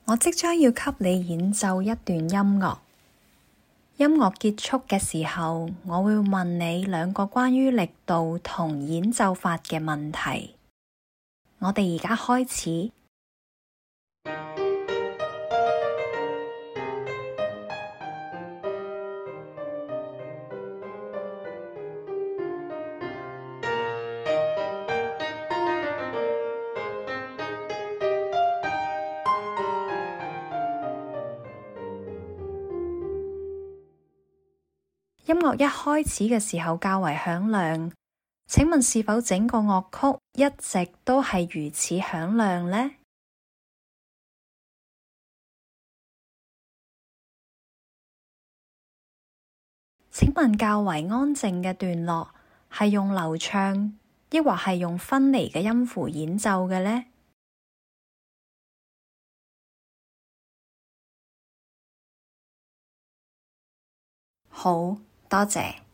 我即將要給你演奏一段音樂。音樂結束嘅時候，我會問你兩個關於力度同演奏法嘅問題。我哋而家開始。音樂一開始嘅時候較為響亮，請問是否整個樂曲一直都係如此響亮呢？請問較為安靜嘅段落係用流暢，抑或係用分離嘅音符演奏嘅呢？好，多謝。